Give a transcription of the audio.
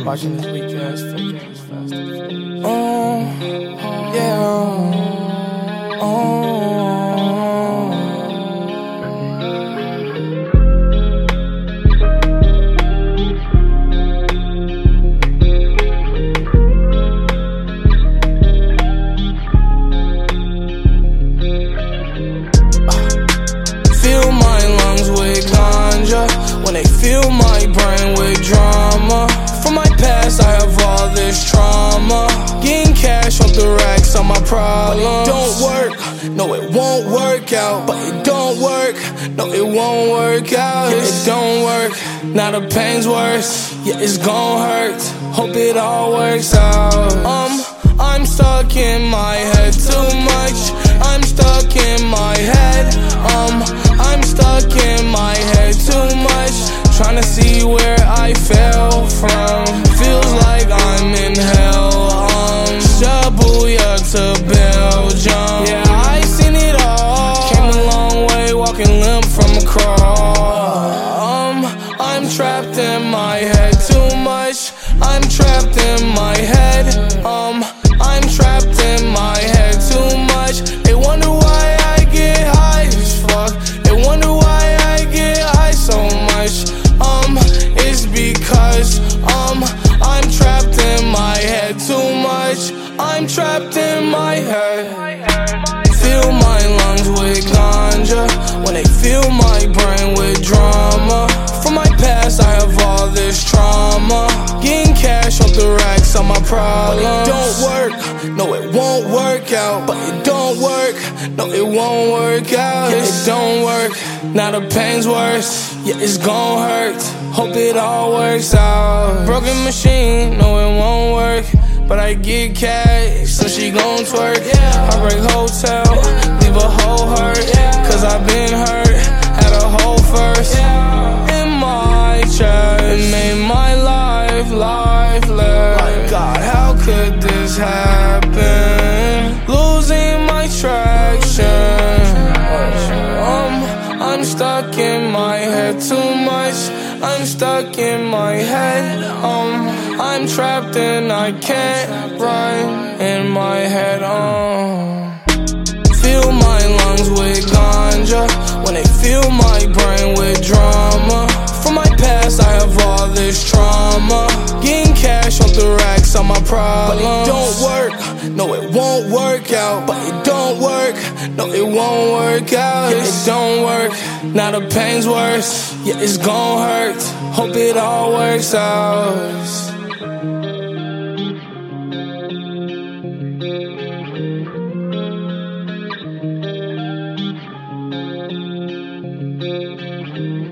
Watching this weak ass fake ass fast. Fill my lungs with ganja when they fill my brain with drama. From my past I have all this trauma. Getting cash off the racks on my problems. But it don't work, no it won't work out. But it don't work, no it won't work out. It don't work, now the pain's worse. Yeah, it's gon' hurt, hope it all works out. I'm stuck in my head too much. I'm stuck in my head. I'm stuck in my head too much. Tryna see where I fell from. Feels like I'm in hell. Shabuya to Belgium. Yeah, I seen it all. Came a long way, walking limp from a crawl. I'm trapped in my head too much. I'm trapped in my head. I'm trapped in my head too much. They wonder why I get high as fuck. They wonder why I get high so much. It's because I'm trapped in my head too much. I'm trapped in my head. Fill my lungs with ganja when they fill my brain with drama. From my past I have all this trauma. Getting cash off the racks on my problems. But it don't work, no it won't work out. But it don't work, no it won't work out. Yeah, it don't work, now the pain's worse. Yeah, it's gon' hurt, hope it all works out. Broken machine, no it won't work. But I get cash, so she gon' twerk. Heartbreak hotel, leave a hole hurt. Cause I been hurt, had a hole first. In my chest, it made my life lifeless. Like God, how could this happen? Losing my traction. I'm stuck in my head too much. I'm stuck in my head. I'm trapped and I can't run in my head. Fill my lungs with ganja when they fill my brain with drama. From my past I have all this trauma. Getting cash off the racks on my problems. But it don't work, no it won't work out. But it don't work, no it won't work out. Yeah, it don't work, now the pain's worse. Yeah, it's gon' hurt, hope it all works out.